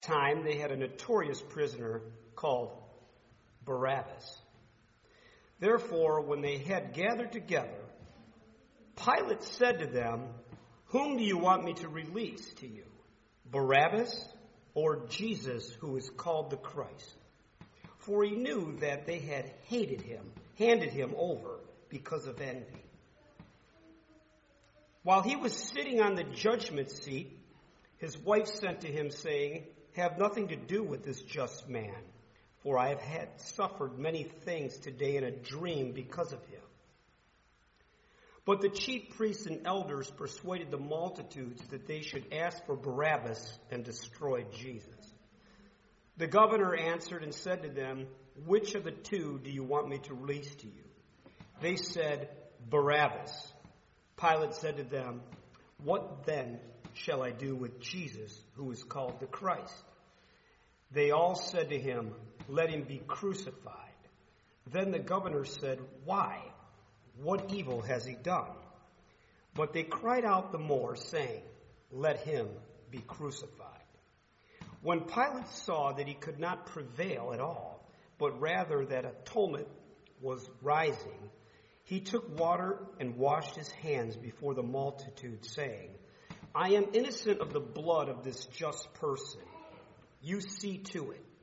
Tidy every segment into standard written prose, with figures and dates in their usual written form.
time they had a notorious prisoner called Barabbas. Therefore, when they had gathered together, Pilate said to them, "Whom do you want me to release to you, Barabbas or Jesus, who is called the Christ?" For he knew that they had handed him over because of envy. While he was sitting on the judgment seat, his wife sent to him, saying, "Have nothing to do with this just man, for I have suffered many things today in a dream because of him." But the chief priests and elders persuaded the multitudes that they should ask for Barabbas and destroy Jesus. The governor answered and said to them, "Which of the two do you want me to release to you?" They said, "Barabbas." Pilate said to them, "What then shall I do with Jesus, who is called the Christ?" They all said to him, "Let him be crucified." Then the governor said, "Why? What evil has he done?" But they cried out the more, saying, "Let him be crucified." When Pilate saw that he could not prevail at all, but rather that a tumult was rising, he took water and washed his hands before the multitude, saying, "I am innocent of the blood of this just person. You see to it."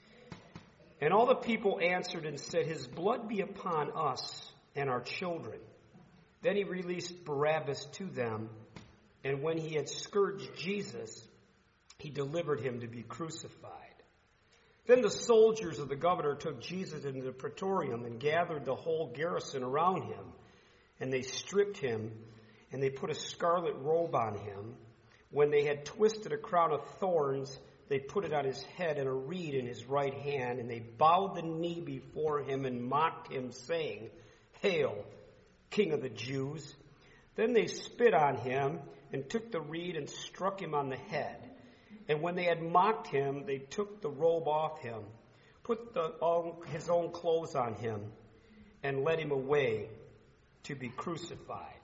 And all the people answered and said, "His blood be upon us and our children." Then he released Barabbas to them, and when he had scourged Jesus, he delivered him to be crucified. Then the soldiers of the governor took Jesus into the praetorium and gathered the whole garrison around him, and they stripped him, and they put a scarlet robe on him. When they had twisted a crown of thorns, they put it on his head and a reed in his right hand, and they bowed the knee before him and mocked him, saying, "Hail, King of the Jews." Then they spit on him and took the reed and struck him on the head. And when they had mocked him, they took the robe off him, put his own clothes on him, and led him away to be crucified.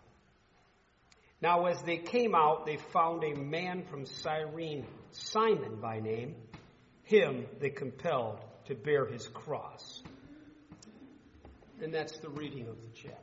Now as they came out, they found a man from Cyrene, Simon by name. Him they compelled to bear his cross. And that's the reading of the chapter.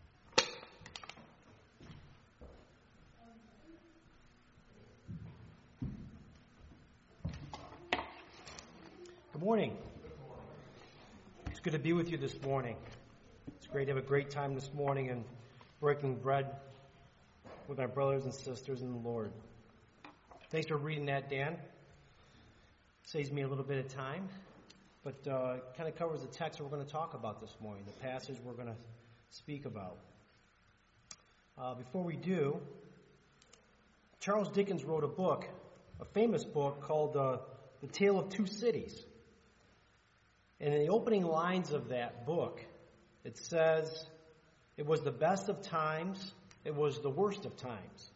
Good morning. It's good to be with you this morning. It's great to have a great time this morning and breaking bread with our brothers and sisters in the Lord. Thanks for reading that, Dan. Saves me a little bit of time, but kind of covers the text we're going to talk about this morning, the passage we're going to speak about. Before we do, Charles Dickens wrote a book, a famous book called The Tale of Two Cities. And in the opening lines of that book, it says, "It was the best of times, it was the worst of times.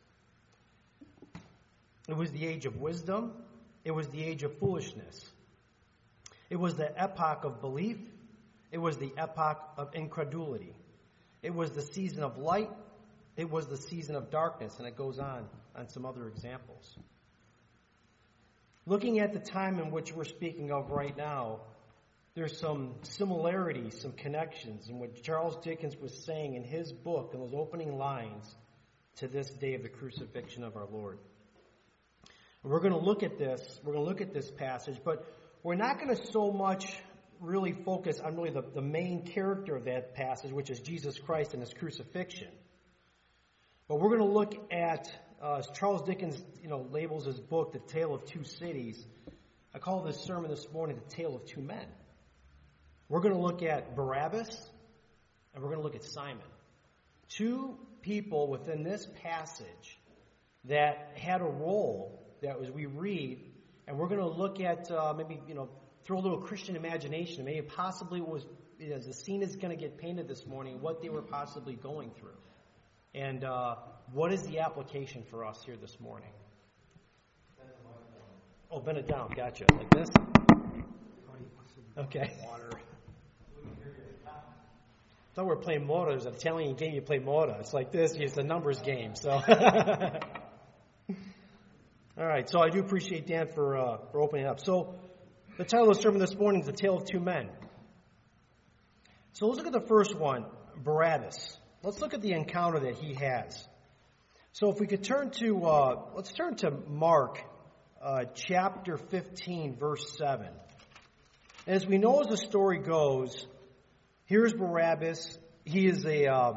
It was the age of wisdom, it was the age of foolishness. It was the epoch of belief, it was the epoch of incredulity. It was the season of light, it was the season of darkness," and it goes on some other examples. Looking at the time in which we're speaking of right now, there's some similarities, some connections in what Charles Dickens was saying in his book, in those opening lines, to this day of the crucifixion of our Lord. And we're going to look at this passage, but we're not going to so much really focus on really the main character of that passage, which is Jesus Christ and his crucifixion. But we're going to look at, as Charles Dickens labels his book, The Tale of Two Cities. I call this sermon this morning, The Tale of Two Men. We're going to look at Barabbas, and we're going to look at Simon. Two people within this passage that had a role that as we read, and we're going to look at throw a little Christian imagination. Maybe possibly was, as the scene is going to get painted this morning, what they were possibly going through. And what is the application for us here this morning? Oh, bend it down. Gotcha. Like this? Okay. Water. I thought we were playing Mora. There's an Italian game you play Mora. It's like this. It's a numbers game. So, all All right, so I do appreciate Dan for opening up. So the title of the sermon this morning is The Tale of Two Men. So let's look at the first one, Barabbas. Let's look at the encounter that he has. So if we could turn to, let's turn to Mark chapter 15, verse 7. As we know as the story goes, here's Barabbas. He is a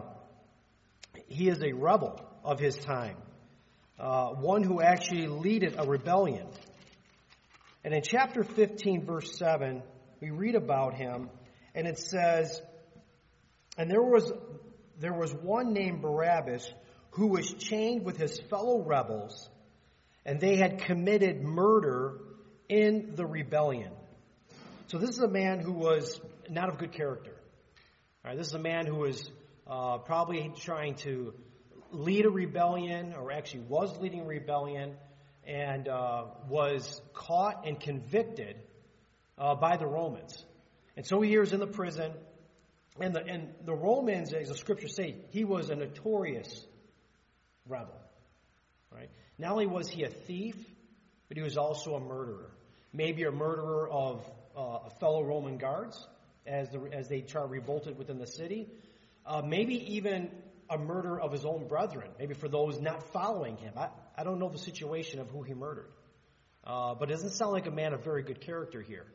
rebel of his time, one who actually leaded a rebellion. And in chapter 15, verse 7, we read about him, and it says, "And there was one named Barabbas who was chained with his fellow rebels, and they had committed murder in the rebellion." So this is a man who was not of good character. All right, this is a man who was probably trying to lead a rebellion, or actually was leading a rebellion, and was caught and convicted by the Romans. And so he is in the prison, and the Romans, as the scriptures say, he was a notorious rebel. Right? Not only was he a thief, but he was also a murderer. Maybe a murderer of fellow Roman guards as they revolted within the city. Maybe even a murder of his own brethren, maybe for those not following him. I don't know the situation of who he murdered. But it doesn't sound like a man of very good character here.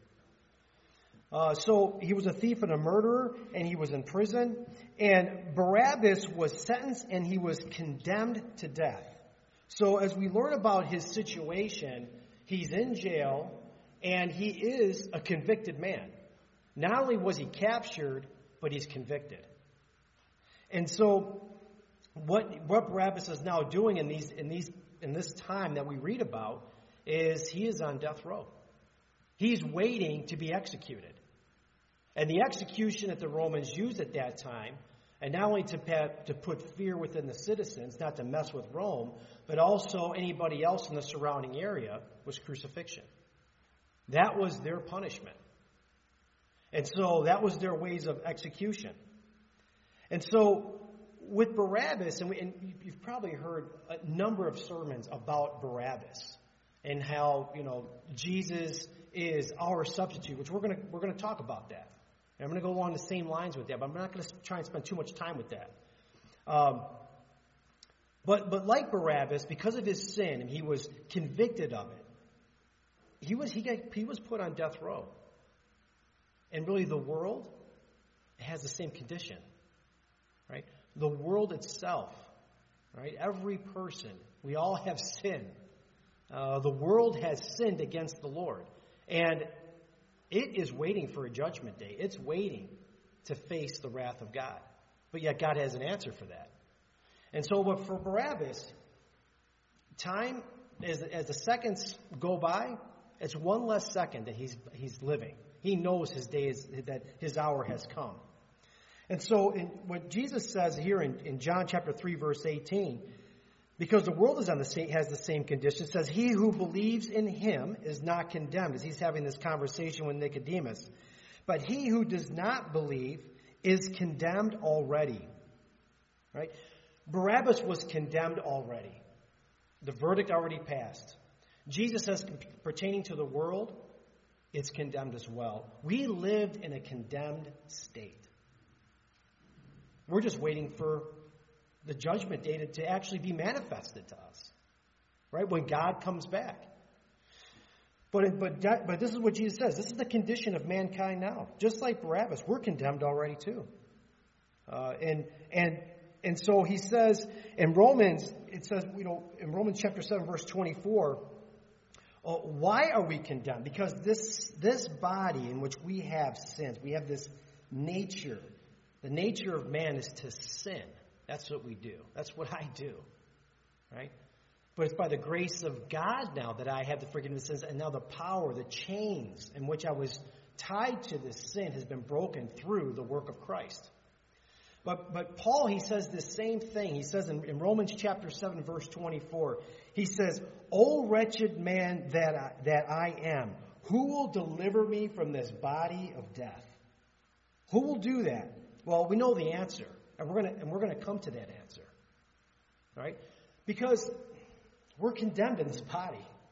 So he was a thief and a murderer, and he was in prison. And Barabbas was sentenced, and he was condemned to death. So as we learn about his situation, he's in jail, and he is a convicted man. Not only was he captured, but he's convicted. And so what Barabbas is now doing in this time that we read about is he is on death row. He's waiting to be executed. And the execution that the Romans used at that time, and not only to put fear within the citizens, not to mess with Rome, but also anybody else in the surrounding area, was crucifixion. That was their punishment. And so that was their ways of execution. And so with Barabbas, and you've probably heard a number of sermons about Barabbas and how, Jesus is our substitute, which we're going to talk about that. And I'm going to go along the same lines with that, but I'm not going to try and spend too much time with that. But like Barabbas, because of his sin, and he was convicted of it, he was put on death row. And really, the world has the same condition, right? The world itself, right? Every person, we all have sin. The world has sinned against the Lord, and it is waiting for a judgment day. It's waiting to face the wrath of God, but yet God has an answer for that. And so, but for Barabbas, time as the seconds go by, it's one less second that he's living. He knows his day that his hour has come. And so what Jesus says here in John chapter 3, verse 18, because the world has the same condition, it says, "He who believes in him is not condemned," as he's having this conversation with Nicodemus. "But he who does not believe is condemned already." Right? Barabbas was condemned already. The verdict already passed. Jesus says, pertaining to the world, it's condemned as well. We lived in a condemned state. We're just waiting for the judgment day to actually be manifested to us, right? When God comes back. But this is what Jesus says. This is the condition of mankind now. Just like Barabbas, we're condemned already too. And so he says in Romans, it says, in Romans chapter 7, verse 24, why are we condemned? Because this body in which we have sins, we have this nature. The nature of man is to sin. That's what we do. That's what I do. Right? But it's by the grace of God now that I have the forgiveness of sins, and now the power, the chains in which I was tied to this sin has been broken through the work of Christ. But Paul, he says the same thing. He says in Romans chapter 7, verse 24, he says, "O wretched man that I am, who will deliver me from this body of death?" Who will do that? Well, we know the answer, and we're going to come to that answer, right? Because we're condemned in this body.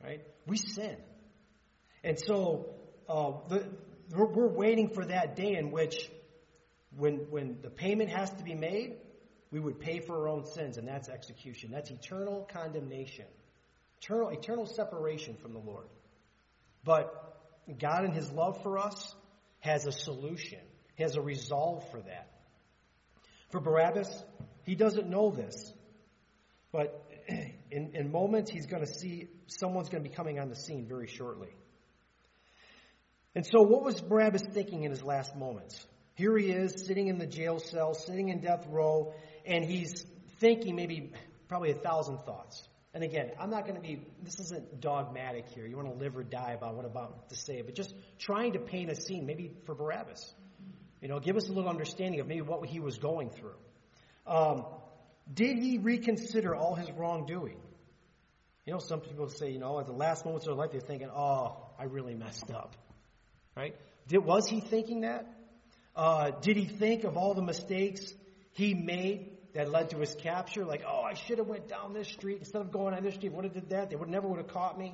right? We sin. And so we're waiting for that day in which when the payment has to be made, we would pay for our own sins, and that's execution. That's eternal condemnation, eternal separation from the Lord. But God in his love for us has a solution. He has a resolve for that. For Barabbas, he doesn't know this. But in moments, he's going to see someone's going to be coming on the scene very shortly. And so what was Barabbas thinking in his last moments? Here he is, sitting in the jail cell, sitting in death row, and he's thinking probably 1,000 thoughts. And again, this isn't dogmatic here. You want to live or die about what I'm about to say, but just trying to paint a scene, maybe for Barabbas. Give us a little understanding of maybe what he was going through. Did he reconsider all his wrongdoing? Some people say, at the last moments of their life, they're thinking, oh, I really messed up. Right? Was he thinking that? Did he think of all the mistakes he made that led to his capture? Like, oh, I should have went down this street instead of going on this street. Would have did that. They never would have caught me.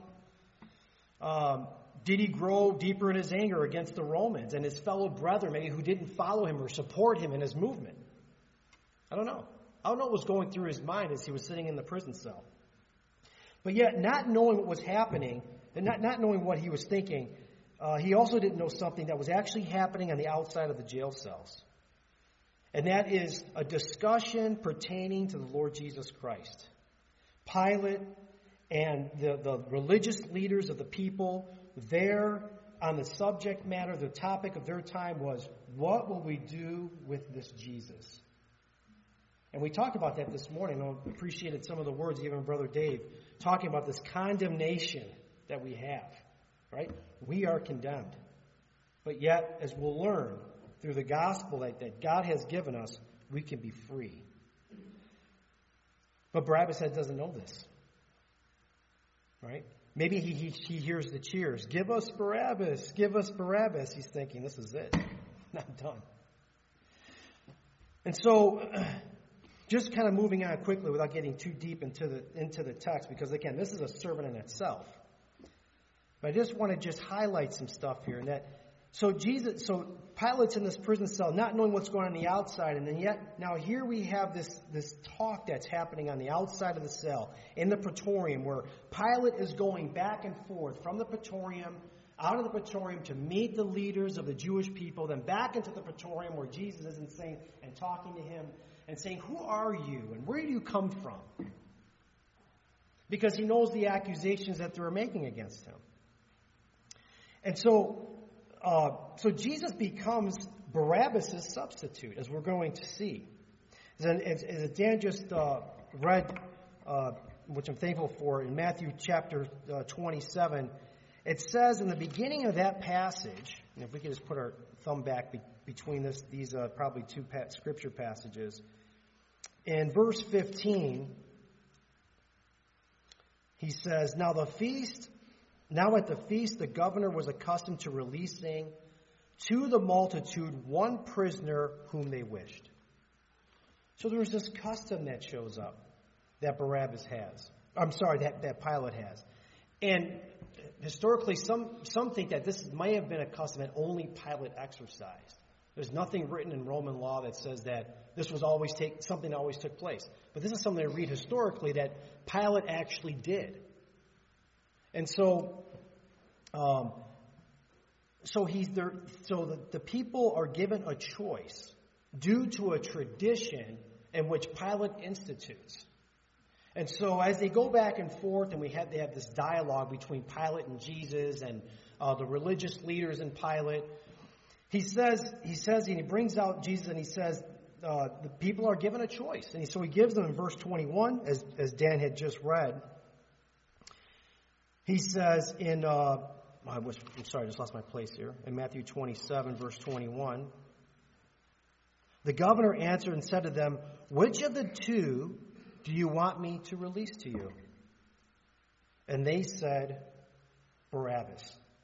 Did he grow deeper in his anger against the Romans and his fellow brethren, maybe who didn't follow him or support him in his movement? I don't know. I don't know what was going through his mind as he was sitting in the prison cell. But yet, not knowing what was happening, and not knowing what he was thinking, he also didn't know something that was actually happening on the outside of the jail cells. And that is a discussion pertaining to the Lord Jesus Christ. Pilate and the religious leaders of the people there on the subject matter, the topic of their time was, what will we do with this Jesus? And we talked about that this morning. I appreciated some of the words, even Brother Dave, talking about this condemnation that we have. Right? We are condemned. But yet, as we'll learn through the gospel that God has given us, we can be free. But Barabbas doesn't know this. Right? Maybe he hears the cheers. Give us Barabbas. Give us Barabbas. He's thinking, this is it. I'm done. And so, just kind of moving on quickly without getting too deep into the text, because again, this is a sermon in itself. But I just want to highlight some stuff here. So Pilate's in this prison cell, not knowing what's going on the outside, and then yet now here we have this talk that's happening on the outside of the cell in the Praetorium, where Pilate is going back and forth from the Praetorium, out of the Praetorium to meet the leaders of the Jewish people, then back into the Praetorium where Jesus is and talking to him and saying, "Who are you and where do you come from?" Because he knows the accusations that they're making against him. And so Jesus becomes Barabbas' substitute, as we're going to see. As Dan just read, which I'm thankful for, in Matthew chapter 27, it says in the beginning of that passage, and if we could just put our thumb back between these probably two scripture passages, in verse 15, he says, Now at the feast, the governor was accustomed to releasing to the multitude one prisoner whom they wished. So there was this custom that shows up that Barabbas has. That Pilate has. And historically, some think that this may have been a custom that only Pilate exercised. There's nothing written in Roman law that says that this was something that always took place. But this is something I read historically that Pilate actually did. And so, the people are given a choice due to a tradition in which Pilate institutes. And so, as they go back and forth, and they have this dialogue between Pilate and Jesus and the religious leaders and Pilate, he brings out Jesus and he says the people are given a choice, and so he gives them in verse 21, as Dan had just read. He says I just lost my place here. In Matthew 27, verse 21, the governor answered and said to them, "Which of the two do you want me to release to you?" And they said, "Barabbas."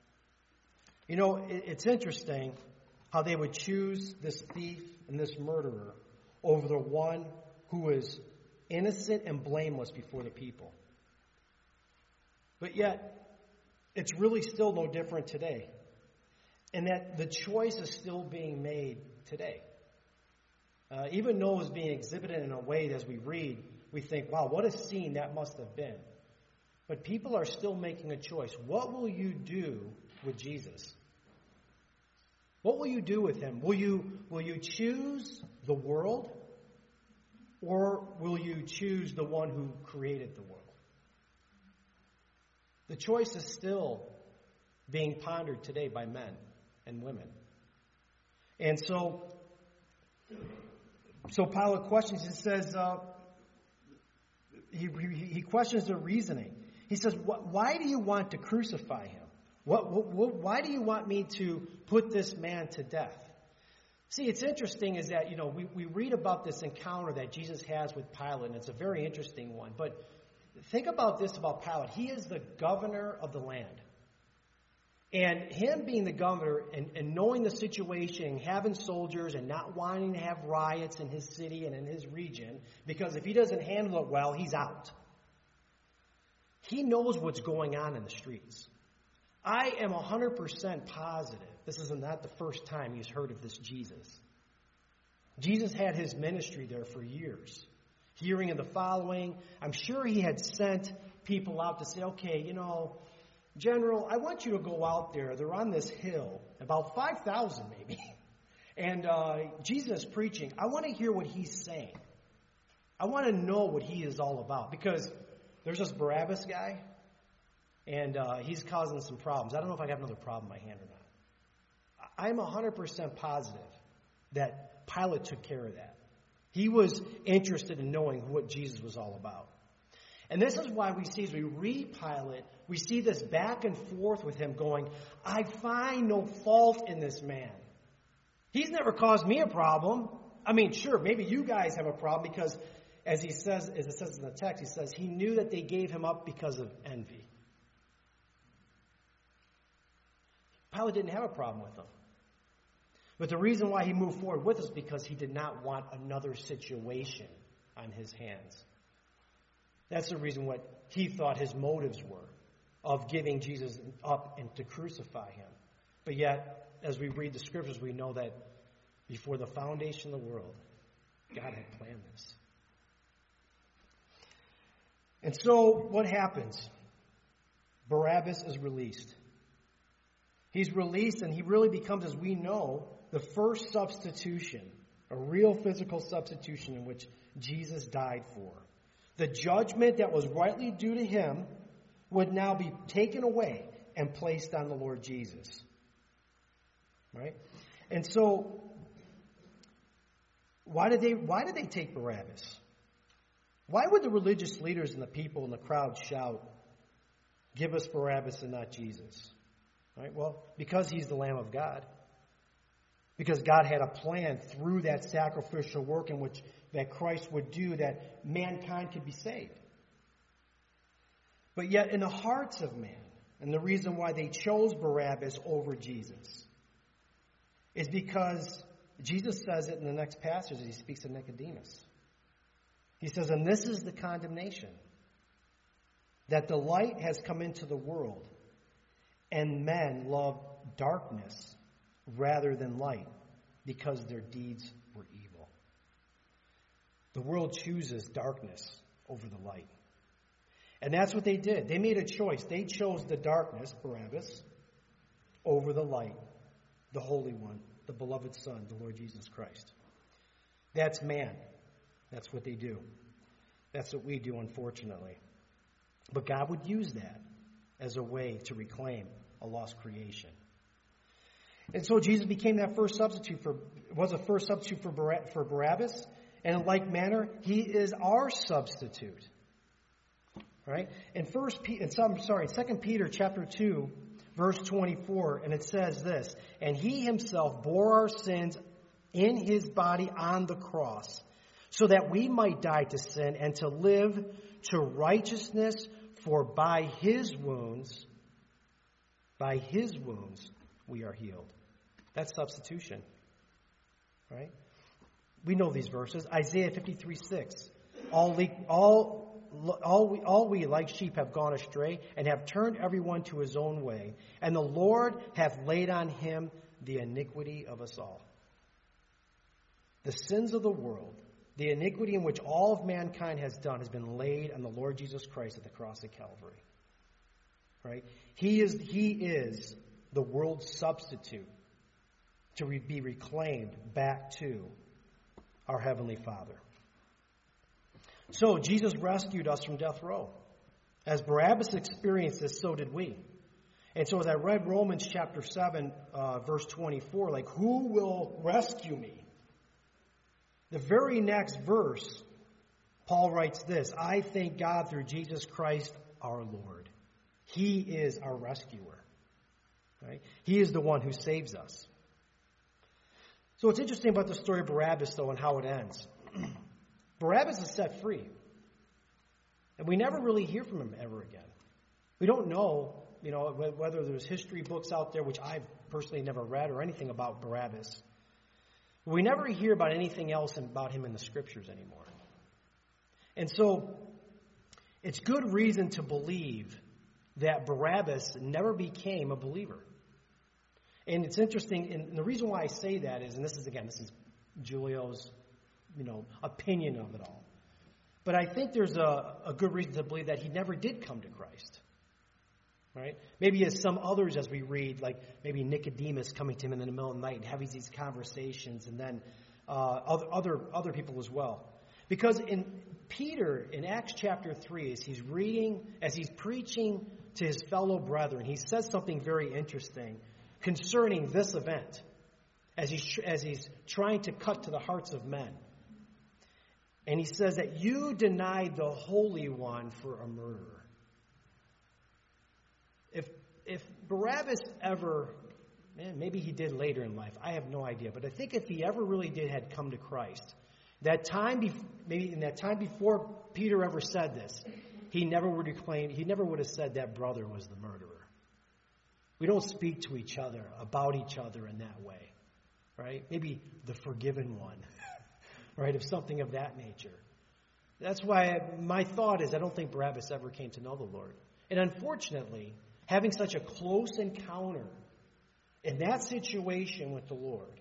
It's interesting how they would choose this thief and this murderer over the one who is innocent and blameless before the people. But yet, it's really still no different today. And that the choice is still being made today. Even though it's being exhibited in a way that as we read, we think, wow, what a scene that must have been. But people are still making a choice. What will you do with Jesus? What will you do with him? Will you choose the world? Or will you choose the one who created the world? The choice is still being pondered today by men and women. And so Pilate questions, it says, he questions their reasoning. He says, why do you want to crucify him? Why do you want me to put this man to death? See, it's interesting is that, we read about this encounter that Jesus has with Pilate, and it's a very interesting one. But think about this about Pilate. He is the governor of the land. And him being the governor and knowing the situation, having soldiers and not wanting to have riots in his city and in his region, because if he doesn't handle it well, he's out. He knows what's going on in the streets. I am 100% positive this is not the first time he's heard of this Jesus. Jesus had his ministry there for years. Hearing of the following, I'm sure he had sent people out to say, okay, General, I want you to go out there. They're on this hill, about 5,000 maybe. And Jesus is preaching. I want to hear what he's saying. I want to know what he is all about. Because there's this Barabbas guy, and he's causing some problems. I don't know if I have another problem in my hand or not. I'm 100% positive that Pilate took care of that. He was interested in knowing what Jesus was all about. And this is why we see, as we read Pilate, we see this back and forth with him going, I find no fault in this man. He's never caused me a problem. I mean, sure, maybe you guys have a problem because, as it says in the text, he says he knew that they gave him up because of envy. Pilate didn't have a problem with them. But the reason why he moved forward with us is because he did not want another situation on his hands. That's the reason what he thought his motives were of giving Jesus up and to crucify him. But yet, as we read the scriptures, we know that before the foundation of the world, God had planned this. And so, what happens? Barabbas is released. He's released, and he really becomes, as we know, the first substitution, a real physical substitution in which Jesus died for. The judgment that was rightly due to him would now be taken away and placed on the Lord Jesus. Right? And so, why did they take Barabbas? Why would the religious leaders and the people in the crowd shout, give us Barabbas and not Jesus? Right? Well, because he's the Lamb of God. Because God had a plan through that sacrificial work in which that Christ would do that mankind could be saved. But yet in the hearts of man, and the reason why they chose Barabbas over Jesus is because Jesus says it in the next passage as he speaks to Nicodemus. He says, and this is the condemnation, that the light has come into the world, and men love darkness rather than light, because their deeds were evil. The world chooses darkness over the light. And that's what they did. They made a choice. They chose the darkness, Barabbas, over the light, the Holy One, the beloved Son, the Lord Jesus Christ. That's man. That's what they do. That's what we do, unfortunately. But God would use that as a way to reclaim a lost creation. And so Jesus became that first substitute for Barabbas. And in like manner, he is our substitute. Right? In 2 Peter chapter 2, verse 24, and it says this, and he himself bore our sins in his body on the cross, so that we might die to sin and to live to righteousness, for by his wounds we are healed. That's substitution. Right? We know these verses. Isaiah 53:6. All all we like sheep have gone astray, and have turned everyone to his own way. And the Lord hath laid on him the iniquity of us all. The sins of the world, the iniquity in which all of mankind has done, has been laid on the Lord Jesus Christ at the cross of Calvary. Right? He is the world's substitute to be reclaimed back to our Heavenly Father. So Jesus rescued us from death row. As Barabbas experienced this, so did we. And so as I read Romans chapter 7, verse 24, like, who will rescue me? The very next verse, Paul writes this: I thank God through Jesus Christ our Lord. He is our rescuer. Right? He is the one who saves us. So what's interesting about the story of Barabbas, though, and how it ends. Barabbas is set free. And we never really hear from him ever again. We don't know, whether there's history books out there, which I've personally never read, or anything about Barabbas. We never hear about anything else about him in the Scriptures anymore. And so it's good reason to believe that Barabbas never became a believer. And it's interesting, and the reason why I say that is, and this is Julio's, opinion of it all. But I think there's a good reason to believe that he never did come to Christ. Right? Maybe as some others, as we read, like maybe Nicodemus coming to him in the middle of the night and having these conversations, and then other people as well. Because in Peter, in Acts chapter 3, as he's preaching to his fellow brethren, he says something very interesting concerning this event, as he's trying to cut to the hearts of men. And he says that you denied the Holy One for a murderer. If Barabbas ever, maybe he did later in life, I have no idea, but I think if he ever really had come to Christ, maybe in that time before Peter ever said this, he never would have said that brother was the murderer. We don't speak to each other, about each other in that way, right? Maybe the forgiven one, right? Of something of that nature. That's why my thought is I don't think Barabbas ever came to know the Lord. And unfortunately, having such a close encounter in that situation with the Lord,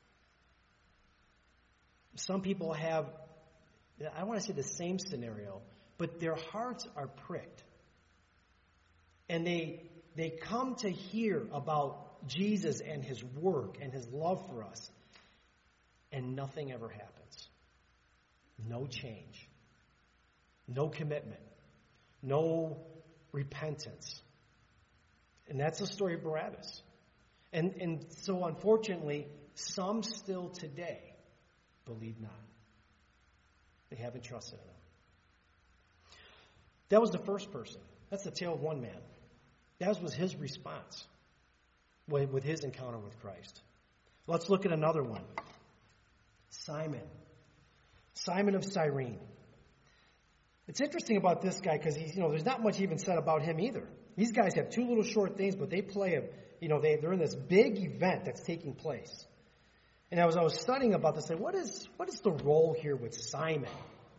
some people have, I want to say the same scenario, but their hearts are pricked. And they come to hear about Jesus and his work and his love for us, and nothing ever happens. No change. No commitment. No repentance. And that's the story of Barabbas. And so unfortunately, some still today believe not. They haven't trusted in him. That was the first person. That's the tale of one man. That was his response with his encounter with Christ. Let's look at another one. Simon. Simon of Cyrene. It's interesting about this guy because there's not much even said about him either. These guys have two little short things, but they play they're in this big event that's taking place. And as I was studying about this, what is the role here with Simon?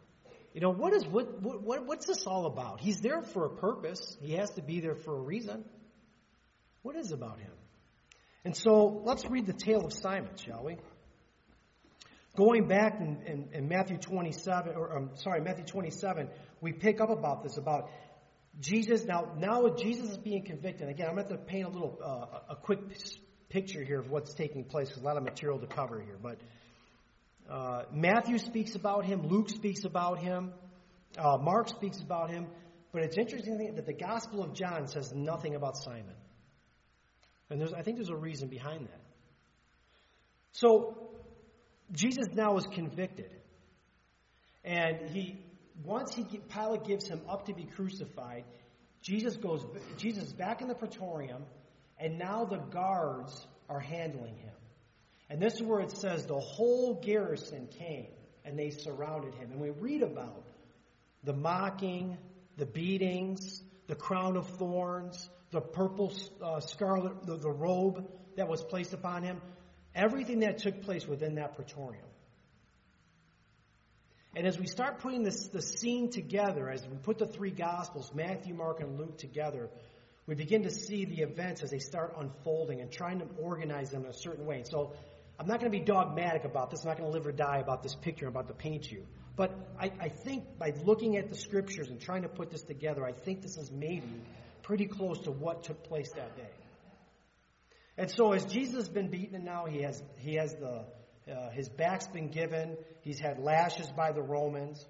What's this all about? He's there for a purpose. He has to be there for a reason. What is about him? And so let's read the tale of Simon, shall we? Going back in Matthew 27, Matthew 27, we pick up about this, about Jesus. Now Jesus is being convicted. Again, I'm going to have to paint a quick picture here of what's taking place. There's a lot of material to cover here. But Matthew speaks about him. Luke speaks about him. Mark speaks about him. But it's interesting that the Gospel of John says nothing about Simon. And I think there's a reason behind that. So Jesus now is convicted. And Pilate gives him up to be crucified. Jesus is back in the praetorium, and now the guards are handling him. And this is where it says the whole garrison came, and they surrounded him. And we read about the mocking, the beatings, the crown of thorns, the purple scarlet, the robe that was placed upon him. Everything that took place within that praetorium. And as we start putting the scene together, as we put the three Gospels, Matthew, Mark, and Luke together, we begin to see the events as they start unfolding and trying to organize them in a certain way. So I'm not going to be dogmatic about this. I'm not going to live or die about this picture I'm about to paint you. But I think by looking at the Scriptures and trying to put this together, I think this is maybe pretty close to what took place that day. And so as Jesus has been beaten, and now he has his back's been given, he's had lashes by the Romans,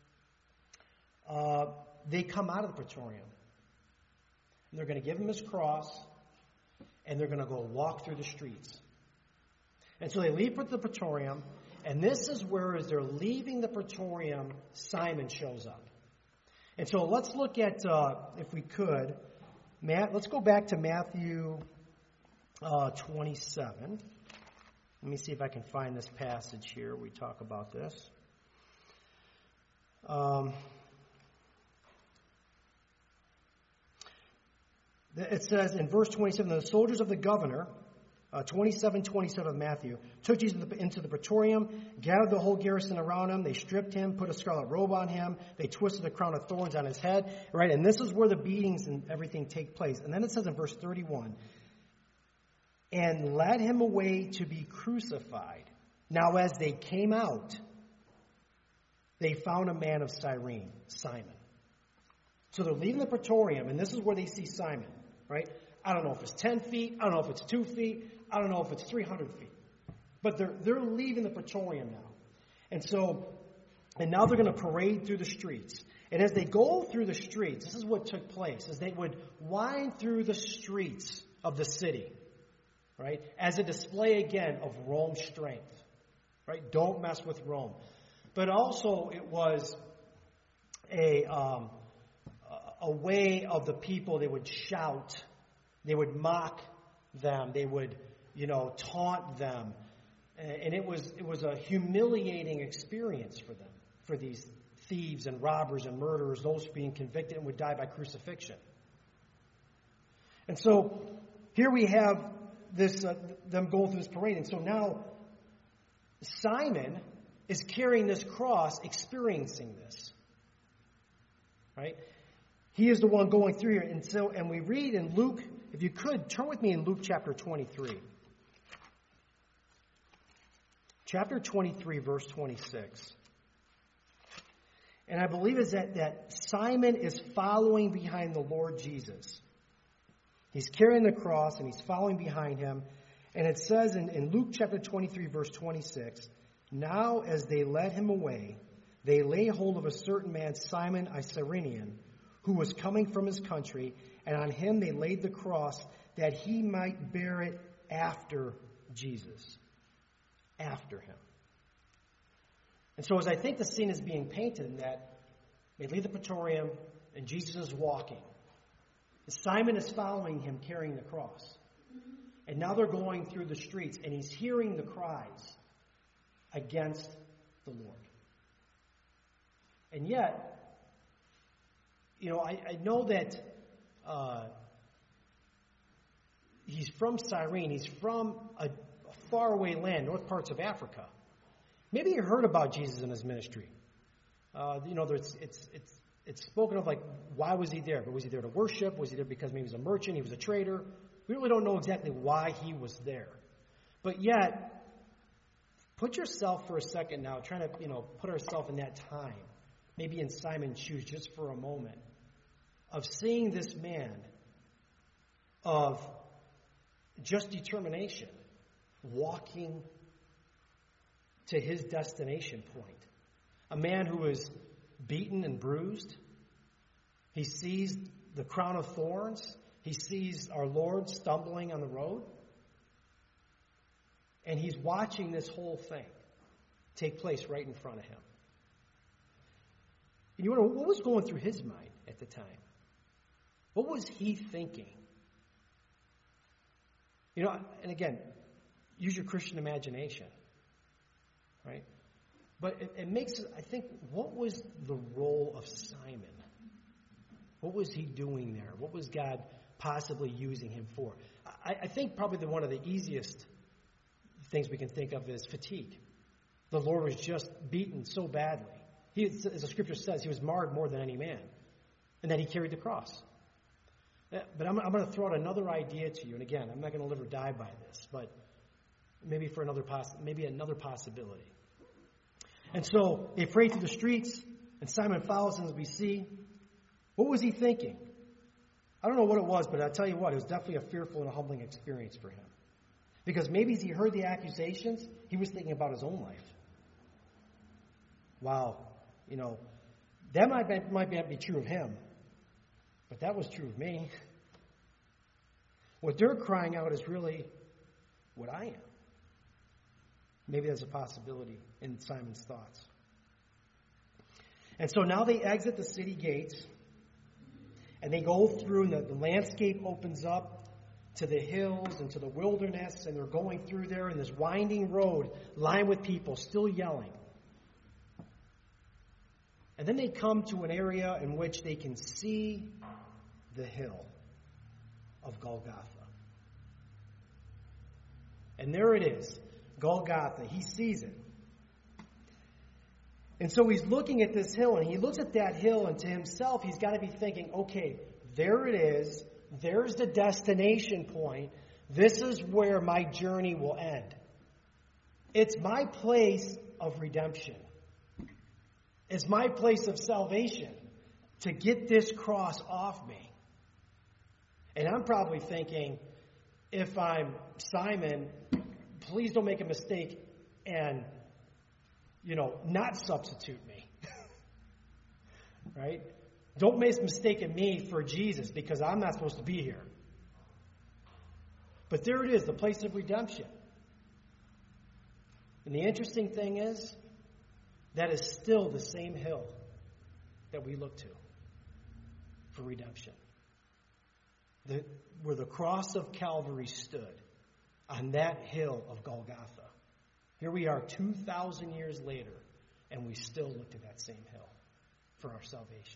they come out of the Praetorium. And they're going to give him his cross, and they're going to go walk through the streets. And so they leave the Praetorium, and this is where, as they're leaving the Praetorium, Simon shows up. And so let's look at, if we could, let's go back to Matthew 27. Let me see if I can find this passage here. We talk about this. It says in verse 27, the soldiers of the governor, 27:27 of Matthew, took Jesus into the Praetorium, gathered the whole garrison around him. They stripped him, put a scarlet robe on him. They twisted a crown of thorns on his head. Right, and this is where the beatings and everything take place. And then it says in verse 31, and led him away to be crucified. Now as they came out, they found a man of Cyrene, Simon. So they're leaving the Praetorium, and this is where they see Simon, right? I don't know if it's 10 feet. I don't know if it's 2 feet. I don't know if it's 300 feet. But they're leaving the Praetorium now. And now they're going to parade through the streets. And as they go through the streets, this is what took place, as they would wind through the streets of the city, right, as a display again of Rome's strength, right? Don't mess with Rome. But also it was a way of the people. They would shout, they would mock them, they would, taunt them, and it was a humiliating experience for them, for these thieves and robbers and murderers, those being convicted and would die by crucifixion. And so here we have this them going through this parade, and so now Simon is carrying this cross, experiencing this, right? He is the one going through here. And we read in Luke, if you could, turn with me in Luke chapter 23. Chapter 23, verse 26. And I believe is that Simon is following behind the Lord Jesus. He's carrying the cross and he's following behind him. And it says in Luke chapter 23, verse 26, now as they led him away, they lay hold of a certain man, Simon a Cyrenian, who was coming from his country, and on him they laid the cross that he might bear it after Jesus. After him. And so as I think the scene is being painted in that they leave the Praetorium and Jesus is walking. Simon is following him carrying the cross. And now they're going through the streets and he's hearing the cries against the Lord. And yet, I know that he's from Cyrene. He's from a faraway land, north parts of Africa. Maybe you heard about Jesus and his ministry. It's spoken of like, why was he there? But was he there to worship? Was he there because maybe he was a merchant? He was a trader? We really don't know exactly why he was there. But yet, put yourself for a second now, trying to, put ourselves in that time. Maybe in Simon's shoes just for a moment. Of seeing this man of just determination walking to his destination point. A man who is beaten and bruised. He sees the crown of thorns. He sees our Lord stumbling on the road. And he's watching this whole thing take place right in front of him. And you wonder, what was going through his mind at the time? What was he thinking? And again, use your Christian imagination, right? But it makes, I think, what was the role of Simon? What was he doing there? What was God possibly using him for? I think probably one of the easiest things we can think of is fatigue. The Lord was just beaten so badly. as the scripture says, he was marred more than any man, and that he carried the cross. But I'm going to throw out another idea to you, and again, I'm not going to live or die by this, but maybe another possibility. And so they pray through the streets, and Simon follows them as we see. What was he thinking? I don't know what it was, but I'll tell you what, it was definitely a fearful and a humbling experience for him. Because maybe as he heard the accusations, he was thinking about his own life. Wow, that might not be true of him, but that was true of me. What they're crying out is really what I am. Maybe there's a possibility in Simon's thoughts. And so now they exit the city gates, and they go through, and the landscape opens up to the hills and to the wilderness, and they're going through there in this winding road lined with people still yelling. And then they come to an area in which they can see the hill of Golgotha. And there it is, Golgotha. He sees it. And so he's looking at this hill, and he looks at that hill, and to himself, he's got to be thinking, okay, there it is. There's the destination point. This is where my journey will end. It's my place of redemption. It's my place of salvation to get this cross off me. And I'm probably thinking, if I'm Simon, please don't make a mistake and, not substitute me. Right? Don't make a mistake in me for Jesus, because I'm not supposed to be here. But there it is, the place of redemption. And the interesting thing is, that is still the same hill that we look to for redemption. Where the cross of Calvary stood, on that hill of Golgotha. Here we are 2,000 years later, and we still look to that same hill for our salvation.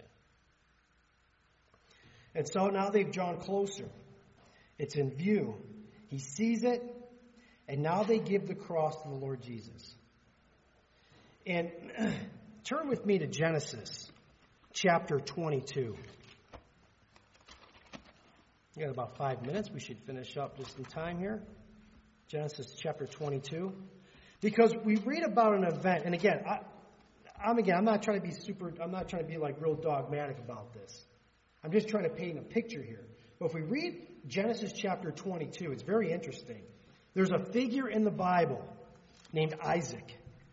And so now they've drawn closer. It's in view. He sees it, and now they give the cross to the Lord Jesus. And turn with me to Genesis chapter 22. We got about 5 minutes. We should finish up just in time here. Genesis chapter 22. Because we read about an event, and again, I'm not trying to be like real dogmatic about this. I'm just trying to paint a picture here. But if we read Genesis chapter 22, it's very interesting. There's a figure in the Bible named Isaac.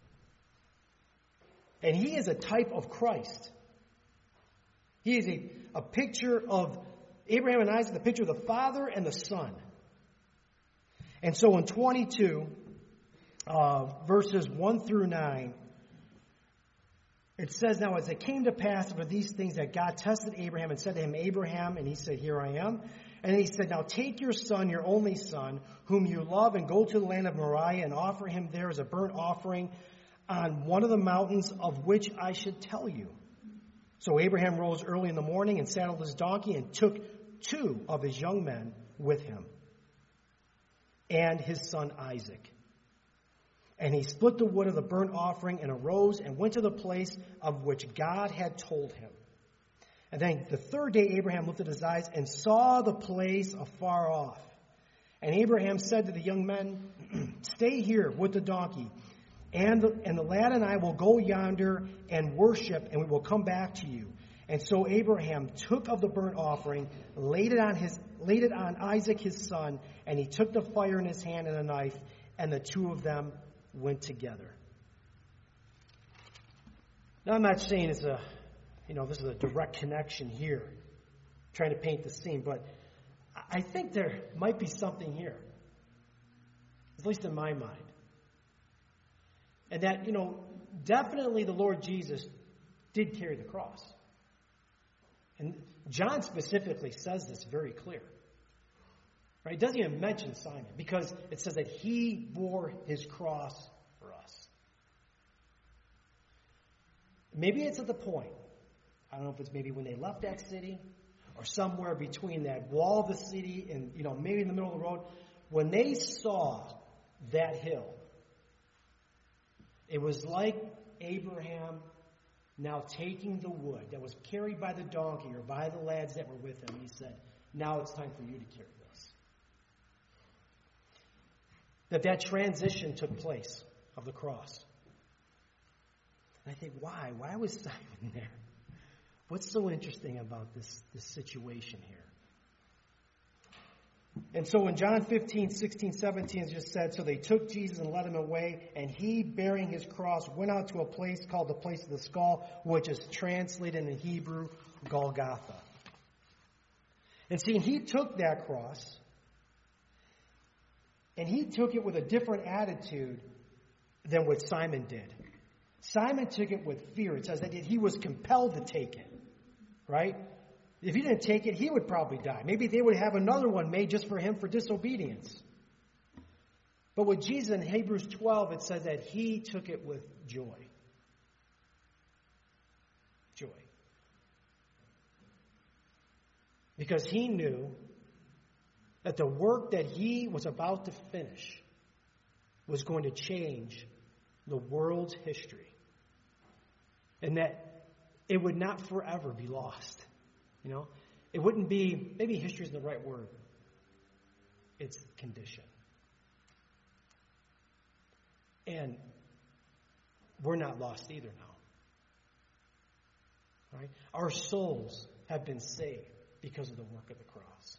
And he is a type of Christ. He is a picture of Abraham and Isaac, the picture of the Father and the Son. And so in 22, verses 1 through 9, it says, now as it came to pass for these things that God tested Abraham and said to him, Abraham, and he said, here I am. And then he said, now take your son, your only son, whom you love, and go to the land of Moriah and offer him there as a burnt offering on one of the mountains of which I should tell you. So Abraham rose early in the morning and saddled his donkey and took 2 of his young men with him and his son Isaac. And he split the wood of the burnt offering and arose and went to the place of which God had told him. And then the third day Abraham lifted his eyes and saw the place afar off. And Abraham said to the young men, stay here with the donkey, and the lad and I will go yonder and worship, and we will come back to you. And so Abraham took of the burnt offering, laid it on Isaac his son, and he took the fire in his hand and a knife, and the 2 of them went together. Now I'm not saying this is a direct connection here, trying to paint the scene, but I think there might be something here, at least in my mind. And that, definitely the Lord Jesus did carry the cross. And John specifically says this very clear. Right? It doesn't even mention Simon, because it says that he bore his cross for us. Maybe it's at the point, I don't know if it's maybe when they left that city, or somewhere between that wall of the city and, maybe in the middle of the road, when they saw that hill, it was like Abraham now taking the wood that was carried by the donkey or by the lads that were with him, he said, now it's time for you to carry this. That transition took place of the cross. And I think, why? Why was Simon there? What's so interesting about this situation here? And so in John 15, 16, 17, it's just said, so they took Jesus and led him away, and he, bearing his cross, went out to a place called the place of the skull, which is translated in Hebrew, Golgotha. And see, he took that cross, and he took it with a different attitude than what Simon did. Simon took it with fear. It says that he was compelled to take it, right? If he didn't take it, he would probably die. Maybe they would have another one made just for him for disobedience. But with Jesus in Hebrews 12, it says that he took it with joy. Joy. Because he knew that the work that he was about to finish was going to change the world's history. And that it would not forever be lost. You know, it wouldn't be, maybe history isn't the right word. It's condition. And we're not lost either now. Right? Our souls have been saved because of the work of the cross.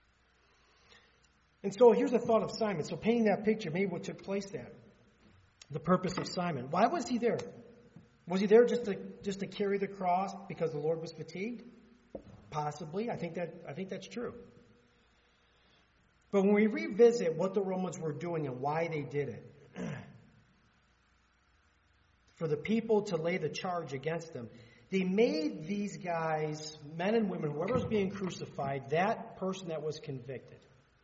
And so here's a thought of Simon. So painting that picture, maybe what took place there. The purpose of Simon. Why was he there? Was he there just to carry the cross because the Lord was fatigued? Possibly. I think that's true. But when we revisit what the Romans were doing and why they did it, for the people to lay the charge against them, they made these guys, men and women, whoever was being crucified, that person that was convicted.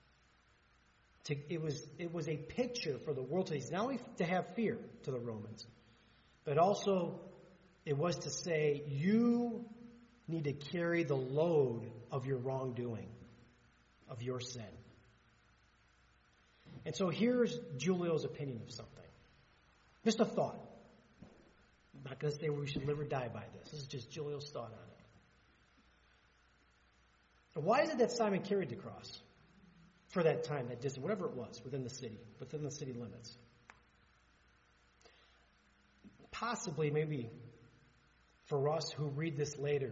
It was a picture for the world to see, not only to have fear to the Romans, but also it was to say, you need to carry the load of your wrongdoing, of your sin. And so here's Julio's opinion of something. Just a thought. I'm not going to say we should live or die by this. This is just Julio's thought on it. Why is it that Simon carried the cross for that time, that distance, whatever it was, within the city limits? Possibly, maybe, for us who read this later,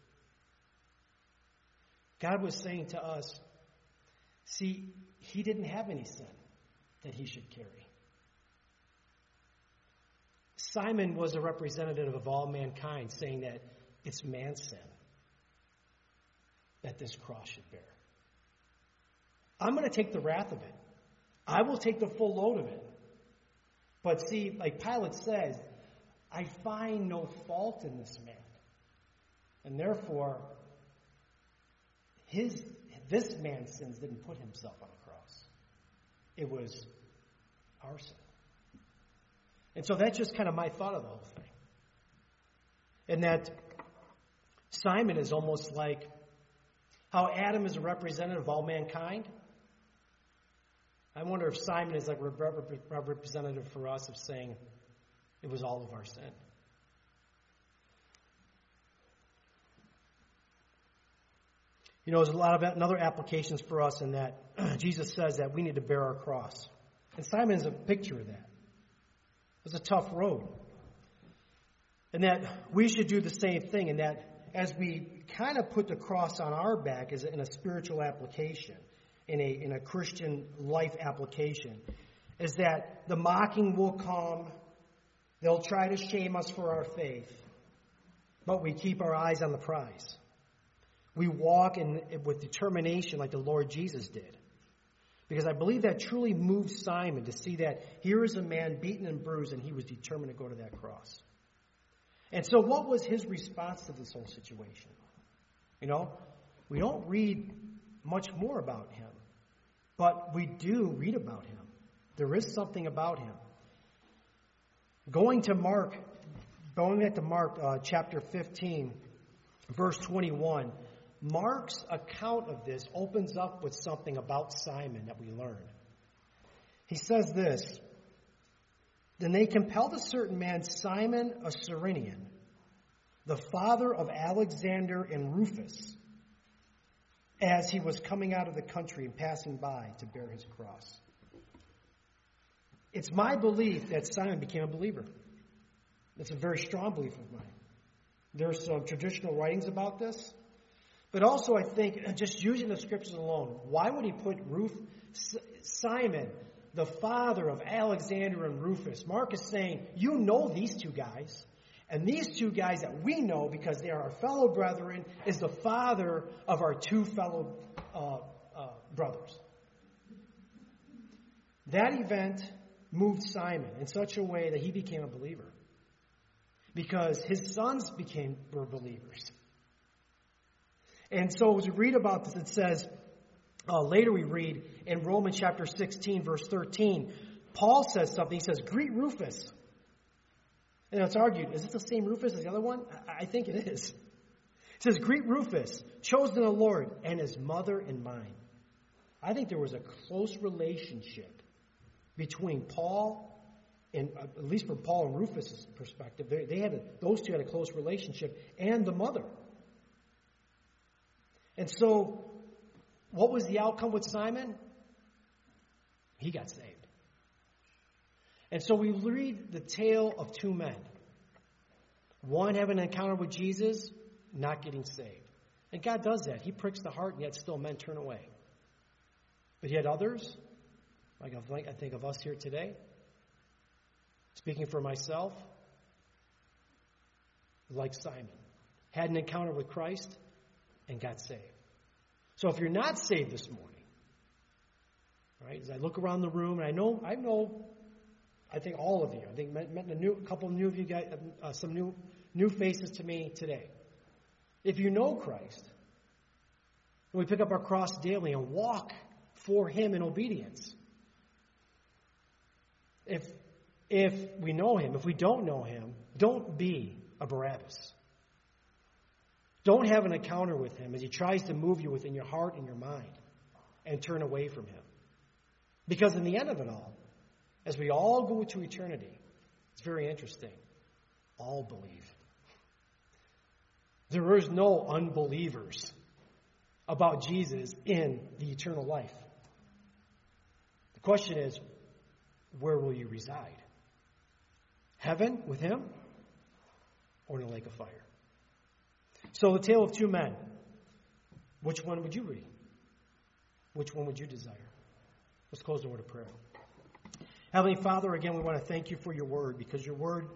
God was saying to us, see, he didn't have any sin that he should carry. Simon was a representative of all mankind, saying that it's man's sin that this cross should bear. I'm going to take the wrath of it. I will take the full load of it. But see, like Pilate says, I find no fault in this man. And therefore, this man's sins didn't put himself on a cross. It was our sin. And so that's just kind of my thought of the whole thing. And that Simon is almost like how Adam is a representative of all mankind. I wonder if Simon is like a representative for us of saying it was all of our sin. You know, there's a lot of other applications for us in that Jesus says that we need to bear our cross. And Simon is a picture of that. It was a tough road. And that we should do the same thing, and that as we kind of put the cross on our back as in a spiritual application, in a Christian life application, is that the mocking will come. They'll try to shame us for our faith, but we keep our eyes on the prize. We walk with determination like the Lord Jesus did. Because I believe that truly moved Simon to see that here is a man beaten and bruised, and he was determined to go to that cross. And so what was his response to this whole situation? You know, we don't read much more about him, but we do read about him. There is something about him. Going back to Mark chapter 15, verse 21, Mark's account of this opens up with something about Simon that we learn. He says this, "Then they compelled a certain man, Simon, a Cyrenian, the father of Alexander and Rufus, as he was coming out of the country and passing by to bear his cross. It's my belief that Simon became a believer. It's a very strong belief of mine. There's some traditional writings about this. But also I think, just using the scriptures alone, why would he put Simon, the father of Alexander and Rufus? Mark is saying, you know these two guys. And these two guys that we know, because they are our fellow brethren, is the father of our two fellow brothers. That event moved Simon in such a way that he became a believer. Because his sons were believers. And so as we read about this, it says, later we read in Romans chapter 16, verse 13, Paul says something. He says, greet Rufus. And it's argued, is it the same Rufus as the other one? I think it is. It says, greet Rufus, chosen of the Lord, and his mother and mine. I think there was a close relationship between Paul, and at least from Paul and Rufus' perspective, those two had a close relationship, and the mother. And so, what was the outcome with Simon? He got saved. And so we read the tale of two men. One having an encounter with Jesus, not getting saved. And God does that. He pricks the heart, and yet still men turn away. But yet others, like I think of us here today, speaking for myself, like Simon, had an encounter with Christ and got saved. So if you're not saved this morning, right, as I look around the room, and I think all of you, I think met a couple new of you guys, some new faces to me today. If you know Christ, and we pick up our cross daily and walk for Him in obedience, if we know Him, if we don't know Him, don't be a Barabbas. Don't have an encounter with Him as He tries to move you within your heart and your mind and turn away from Him. Because in the end of it all, as we all go to eternity, it's very interesting. All believe. There is no unbelievers about Jesus in the eternal life. The question is, where will you reside? Heaven with Him or in a lake of fire? So the tale of two men. Which one would you read? Which one would you desire? Let's close the word of prayer. Heavenly Father, again, we want to thank you for your word, because your word,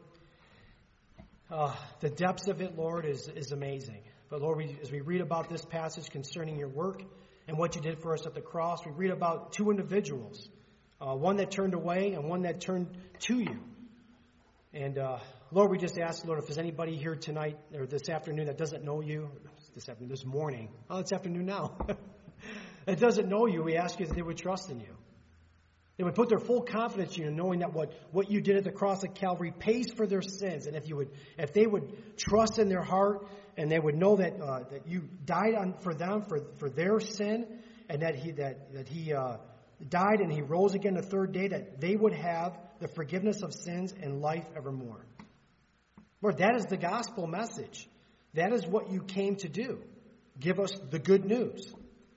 the depths of it, Lord, is amazing. But Lord, as we read about this passage concerning your work and what you did for us at the cross, we read about two individuals, one that turned away and one that turned to you. And Lord, we just ask, Lord, if there's anybody here tonight or this afternoon that doesn't know you, this morning, it's afternoon now, that doesn't know you, we ask you that they would trust in you. They would put their full confidence in you, knowing that what you did at the cross of Calvary pays for their sins. And if they would trust in their heart, and they would know that you died for them for their sin, and that he died and he rose again the third day, that they would have the forgiveness of sins and life evermore. Lord, that is the gospel message. That is what you came to do. Give us the good news.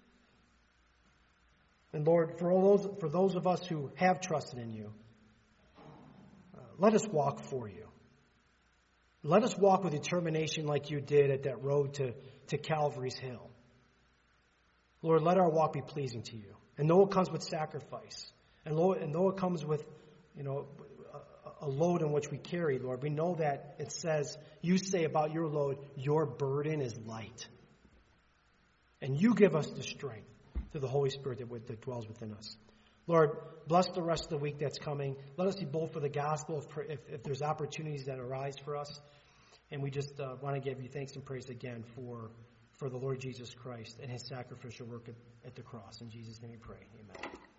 And Lord, for those of us who have trusted in you, let us walk for you. Let us walk with determination like you did at that road to Calvary's Hill. Lord, let our walk be pleasing to you. And though it comes with sacrifice, and though it comes with, a load in which we carry, Lord, we know that it says, you say about your load, your burden is light. And you give us the strength through the Holy Spirit that dwells within us. Lord, bless the rest of the week that's coming. Let us be bold for the gospel if there's opportunities that arise for us. And we just want to give you thanks and praise again for the Lord Jesus Christ and his sacrificial work at the cross. In Jesus' name we pray. Amen.